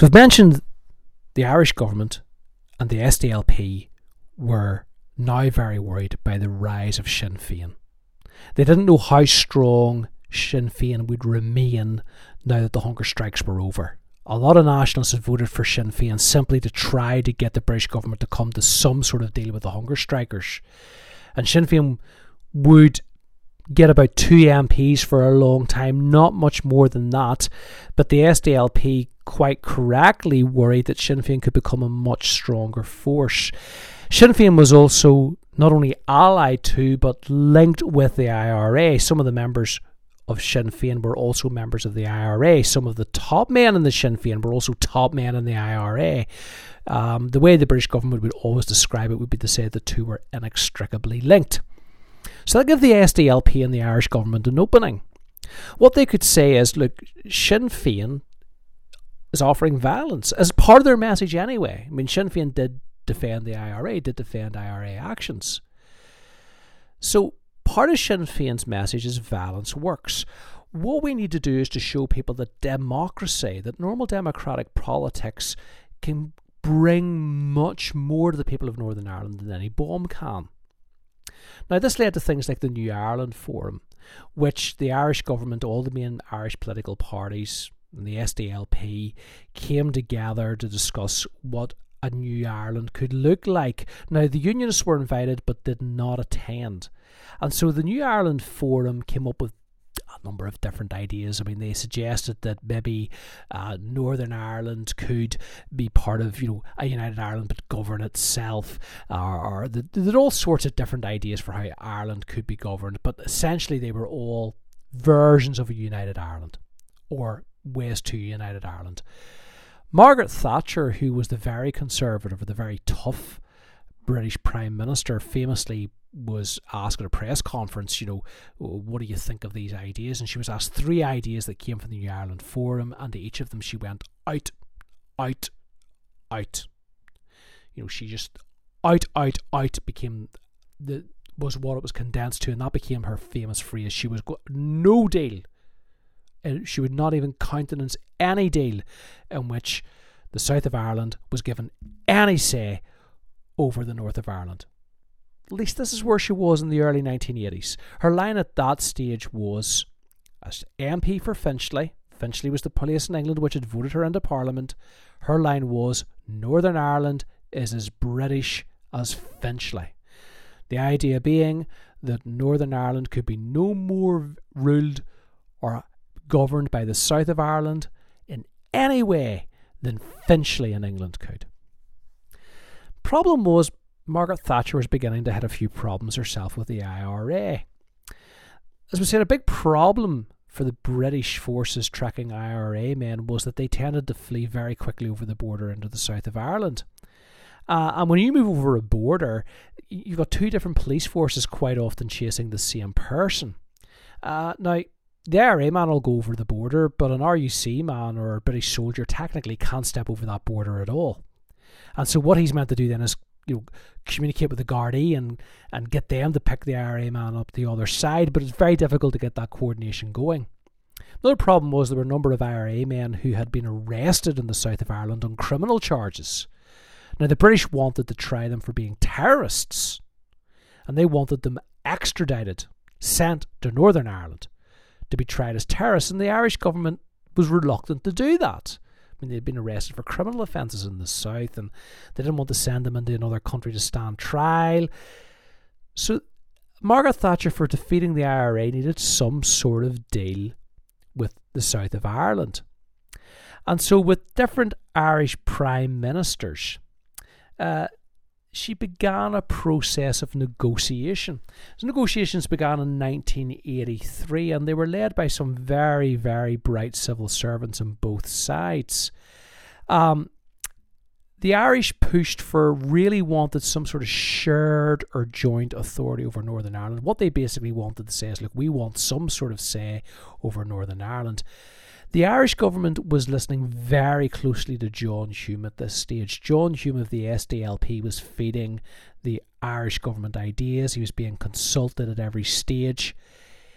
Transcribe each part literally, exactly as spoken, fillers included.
So I've mentioned the Irish government and the S D L P were now very worried by the rise of Sinn Féin. They didn't know how strong Sinn Féin would remain now that the hunger strikes were over. A lot of nationalists had voted for Sinn Féin simply to try to get the British government to come to some sort of deal with the hunger strikers. And Sinn Féin would get about two M Ps for a long time, not much more than that. But the S D L P quite correctly worried that Sinn Féin could become a much stronger force. Sinn Féin was also not only allied to but linked with the I R A. Some of the members of Sinn Féin were also members of the I R A. Some of the top men in the Sinn Féin were also top men in the I R A. Um, the way the British government would always describe it would be to say the two were inextricably linked. So that gave the S D L P and the Irish government an opening. What they could say is, look, Sinn Féin is offering violence as part of their message anyway. I mean, Sinn Féin did defend the I R A, did defend I R A actions. So part of Sinn Féin's message is violence works. What we need to do is to show people that democracy, that normal democratic politics can bring much more to the people of Northern Ireland than any bomb can. Now, this led to things like the New Ireland Forum, which the Irish government, all the main Irish political parties, and the S D L P came together to discuss what a new Ireland could look like. Now, the Unionists were invited but did not attend. And so the New Ireland Forum came up with a number of different ideas. I mean, they suggested that maybe uh, Northern Ireland could be part of, you know, a United Ireland but govern itself, or, or the, there are all sorts of different ideas for how Ireland could be governed, but essentially they were all versions of a United Ireland, or ways to United Ireland. Margaret Thatcher, who was the very conservative or the very tough British Prime Minister, famously was asked at a press conference, you know, what do you think of these ideas? And she was asked three ideas that came from the New Ireland Forum, and to each of them she went out, out, out. You know, she just out, out, out became the was what it was condensed to, and that became her famous phrase. She was go- no deal. And she would not even countenance any deal in which the south of Ireland was given any say over the north of Ireland. At least this is where she was in the early nineteen eighties. Her line at that stage was, as M P for Finchley, Finchley was the place in England which had voted her into Parliament, her line was, Northern Ireland is as British as Finchley. The idea being that Northern Ireland could be no more ruled or governed by the south of Ireland in any way than Finchley in England could. Problem was, Margaret Thatcher was beginning to hit a few problems herself with the I R A. As we said, a big problem for the British forces tracking I R A men was that they tended to flee very quickly over the border into the south of Ireland. Uh, and when you move over a border, you've got two different police forces quite often chasing the same person. Uh, now, the I R A man will go over the border, but an R U C man or a British soldier technically can't step over that border at all. And so what he's meant to do then is, you know, communicate with the Gardaí and, and get them to pick the I R A man up the other side, but it's very difficult to get that coordination going. Another problem was there were a number of I R A men who had been arrested in the south of Ireland on criminal charges. Now, the British wanted to try them for being terrorists, and they wanted them extradited, sent to Northern Ireland to be tried as terrorists, and the Irish government was reluctant to do that. I mean, they'd been arrested for criminal offences in the south, and they didn't want to send them into another country to stand trial. So Margaret Thatcher, for defeating the I R A, needed some sort of deal with the south of Ireland. And so with different Irish prime ministers, uh, she began a process of negotiation. So negotiations began in nineteen eighty-three, and they were led by some very, very bright civil servants on both sides. Um, the Irish pushed for, really wanted some sort of shared or joint authority over Northern Ireland. What they basically wanted to say is, look, we want some sort of say over Northern Ireland. The Irish government was listening very closely to John Hume at this stage. John Hume of the S D L P was feeding the Irish government ideas. He was being consulted at every stage.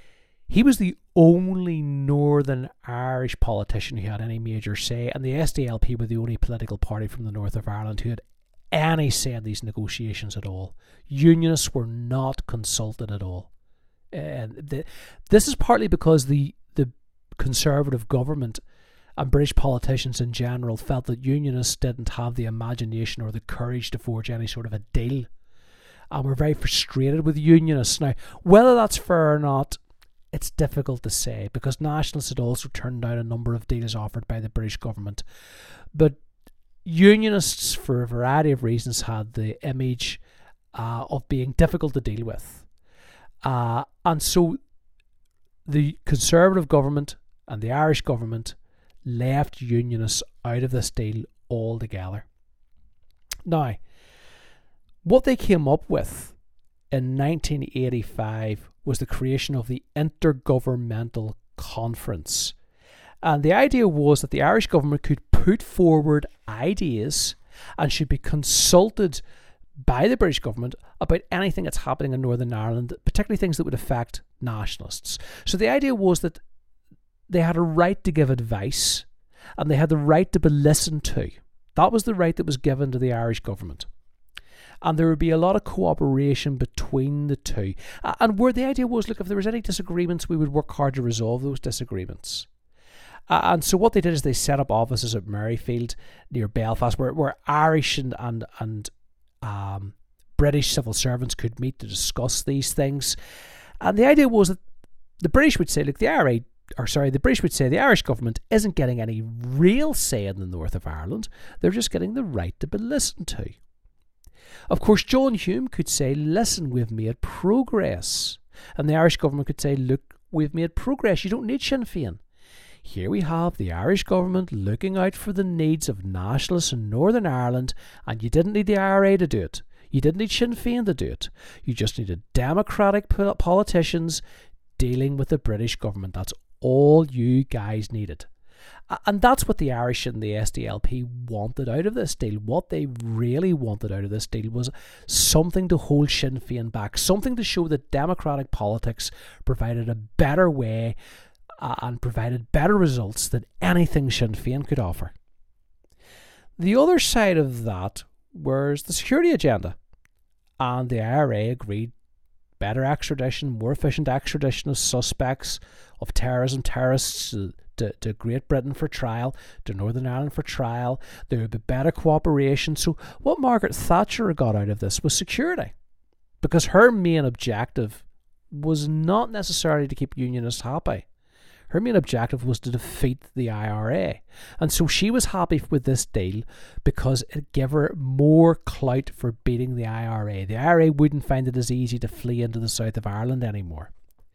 He was the only Northern Irish politician who had any major say, and the S D L P were the only political party from the north of Ireland who had any say in these negotiations at all. Unionists were not consulted at all. And the, this is partly because the, the Conservative government and British politicians in general felt that Unionists didn't have the imagination or the courage to forge any sort of a deal, and were very frustrated with Unionists. Now, whether that's fair or not, it's difficult to say, because Nationalists had also turned down a number of deals offered by the British government. But Unionists, for a variety of reasons, had the image uh, of being difficult to deal with. Uh, and so the Conservative government and the Irish government left Unionists out of this deal altogether. Now, what they came up with in nineteen eighty-five was the creation of the Intergovernmental Conference. And the idea was that the Irish government could put forward ideas and should be consulted by the British government about anything that's happening in Northern Ireland, particularly things that would affect nationalists. So the idea was that they had a right to give advice, and they had the right to be listened to. That was the right that was given to the Irish government. And there would be a lot of cooperation between the two. And where the idea was, look, if there was any disagreements, we would work hard to resolve those disagreements. Uh, and so what they did is they set up offices at Merryfield near Belfast, where, where Irish and and, and um, British civil servants could meet to discuss these things. And the idea was that the British would say, look, the I R A, or sorry, the British would say the Irish government isn't getting any real say in the north of Ireland. They're just getting the right to be listened to. Of course, John Hume could say, listen, we've made progress. And the Irish government could say, look, we've made progress. You don't need Sinn Féin. Here we have the Irish government looking out for the needs of nationalists in Northern Ireland, and you didn't need the I R A to do it. You didn't need Sinn Féin to do it. You just needed democratic politicians dealing with the British government. That's all you guys needed. And that's what the Irish and the S D L P wanted out of this deal. What they really wanted out of this deal was something to hold Sinn Féin back, something to show that democratic politics provided a better way uh, and provided better results than anything Sinn Féin could offer. The other side of that was the security agenda. And the I R A agreed better extradition, more efficient extradition of suspects of terrorism, terrorists to, to, to Great Britain for trial, to Northern Ireland for trial. There would be better cooperation. So what Margaret Thatcher got out of this was security, because her main objective was not necessarily to keep Unionists happy. Her main objective was to defeat the I R A. And so she was happy with this deal because it gave her more clout for beating the I R A. The I R A wouldn't find it as easy to flee into the south of Ireland anymore.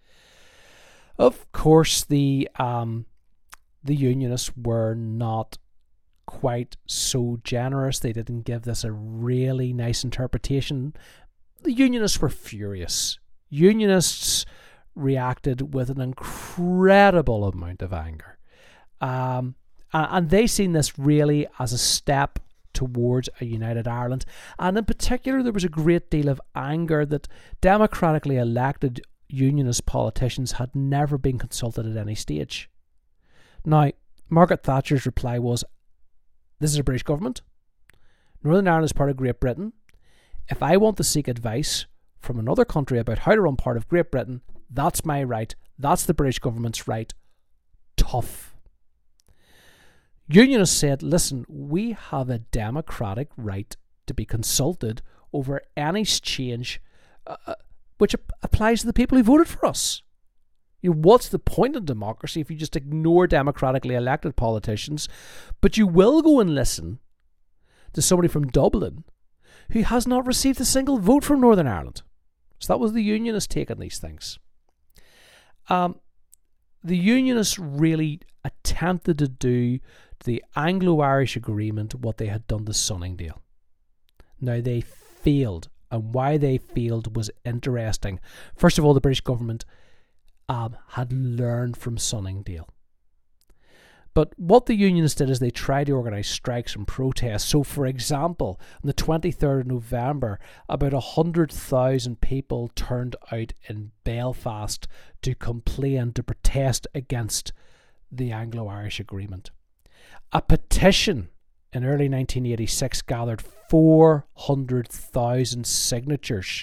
Of course, the um, the Unionists were not quite so generous. They didn't give this a really nice interpretation. The Unionists were furious. Unionists reacted with an incredible amount of anger. Um, and they seen this really as a step towards a united Ireland. And in particular, there was a great deal of anger that democratically elected Unionist politicians had never been consulted at any stage. Now, Margaret Thatcher's reply was, this is a British government. Northern Ireland is part of Great Britain. If I want to seek advice from another country about how to run part of Great Britain, that's my right. That's the British government's right. Tough. Unionists said, listen, we have a democratic right to be consulted over any change uh, which ap- applies to the people who voted for us. You know, what's the point of democracy if you just ignore democratically elected politicians, but you will go and listen to somebody from Dublin who has not received a single vote from Northern Ireland? So that was the Unionist take on these things. Um, the Unionists really attempted to do to the Anglo-Irish agreement what they had done to Sunningdale. Now, they failed, and why they failed was interesting. First of all, the British government um, had learned from Sunningdale. But what the unionists did is they tried to organise strikes and protests. So, for example, on the twenty-third of November, about one hundred thousand people turned out in Belfast to complain, to protest against the Anglo-Irish Agreement. A petition in early nineteen eighty-six gathered four hundred thousand signatures.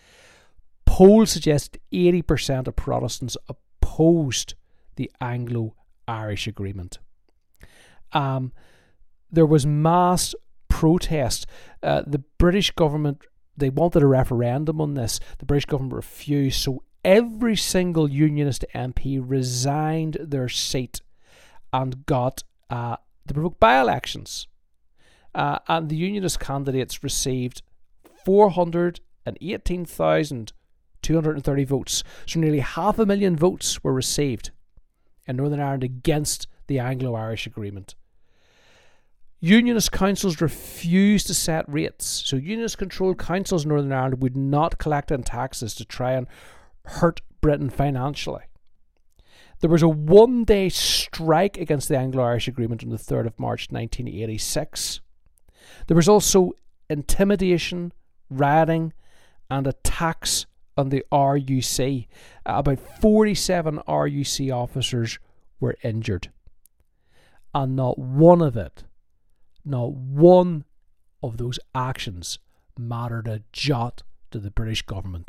Polls suggest eighty percent of Protestants opposed the Anglo-Irish Agreement. Um, there was mass protest. Uh, the British government, they wanted a referendum on this. The British government refused, so every single unionist M P resigned their seat and got uh, to provoke by-elections. Uh, and the unionist candidates received four hundred eighteen thousand two hundred thirty votes. So nearly half a million votes were received in Northern Ireland against the Anglo-Irish Agreement. Unionist councils refused to set rates. So unionist-controlled councils in Northern Ireland would not collect on taxes to try and hurt Britain financially. There was a one-day strike against the Anglo-Irish Agreement on the third of March nineteen eighty-six. There was also intimidation, rioting, and attacks on the R U C. Uh, about forty-seven R U C officers were injured. And not one of it, not one of those actions mattered a jot to the British government.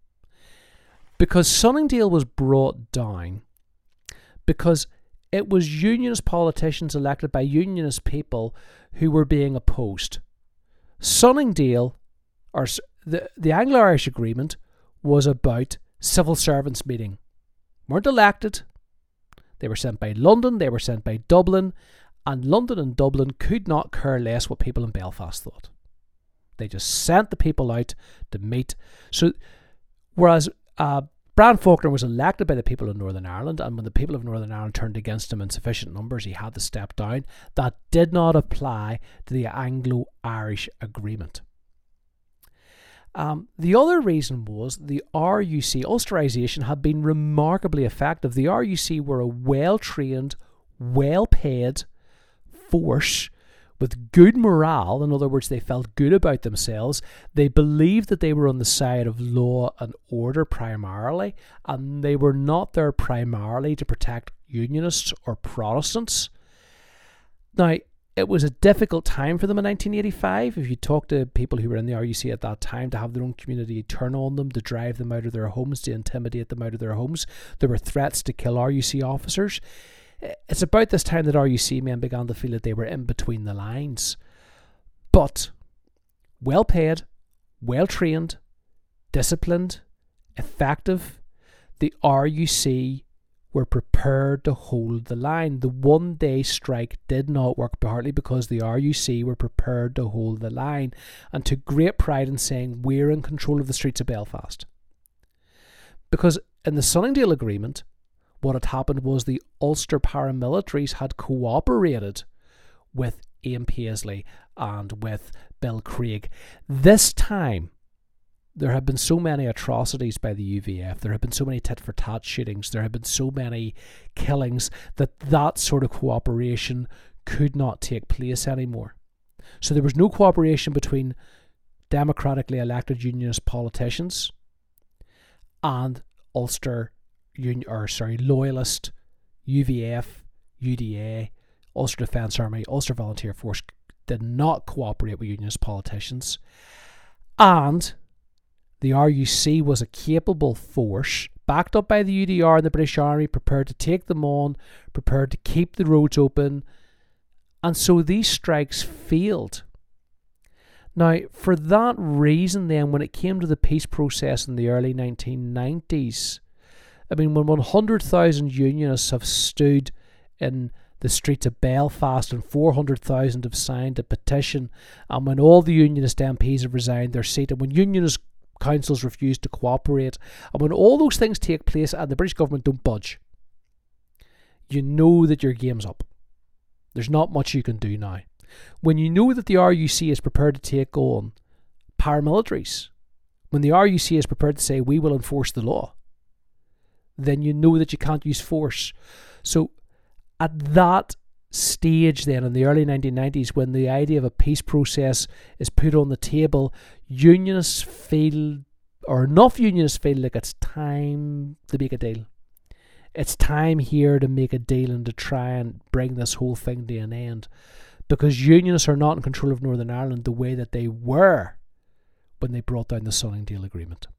Because Sunningdale was brought down, because it was unionist politicians elected by unionist people who were being opposed. Sunningdale, or the, the Anglo-Irish Agreement, was about civil servants meeting. Weren't elected. They were sent by London, they were sent by Dublin, and London and Dublin could not care less what people in Belfast thought. They just sent the people out to meet. So, whereas uh, Brian Faulkner was elected by the people of Northern Ireland, and when the people of Northern Ireland turned against him in sufficient numbers, he had to step down. That did not apply to the Anglo-Irish Agreement. Um, the other reason was the R U C, Ulsterisation, had been remarkably effective. The R U C were a well-trained, well-paid force with good morale. In other words, they felt good about themselves. They believed that they were on the side of law and order primarily, and they were not there primarily to protect unionists or Protestants. Now, it was a difficult time for them in nineteen eighty-five. If you talk to people who were in the R U C at that time, to have their own community turn on them, to drive them out of their homes, to intimidate them out of their homes. There were threats to kill R U C officers. It's about this time that R U C men began to feel that they were in between the lines. But well paid, well trained, disciplined, effective, the R U C were prepared to hold the line. The one-day strike did not work, partly because the R U C were prepared to hold the line and took great pride in saying, we're in control of the streets of Belfast. Because in the Sunningdale Agreement, what had happened was the Ulster paramilitaries had cooperated with Ian Paisley and with Bill Craig. This time, there had been so many atrocities by the U V F, there had been so many tit-for-tat shootings, there had been so many killings, that that sort of cooperation could not take place anymore. So there was no cooperation between democratically elected unionist politicians and Ulster Union, or sorry, loyalist U V F, U D A, Ulster Defence Army, Ulster Volunteer Force did not cooperate with unionist politicians, and the R U C was a capable force, backed up by the U D R and the British Army, prepared to take them on, prepared to keep the roads open, and so these strikes failed. Now, for that reason then, when it came to the peace process in the early nineteen nineties, I mean, when one hundred thousand unionists have stood in the streets of Belfast and four hundred thousand have signed a petition, and when all the unionist M Ps have resigned their seat, and when unionist councils refuse to cooperate, and when all those things take place and the British government don't budge, you know that your game's up. There's not much you can do now. When you know that the R U C is prepared to take on paramilitaries, when the R U C is prepared to say, we will enforce the law, then you know that you can't use force. So at that stage then in the early nineteen nineties, when the idea of a peace process is put on the table, unionists feel, or enough unionists feel, like it's time to make a deal. It's time here to make a deal and to try and bring this whole thing to an end. Because unionists are not in control of Northern Ireland the way that they were when they brought down the Sunningdale Agreement.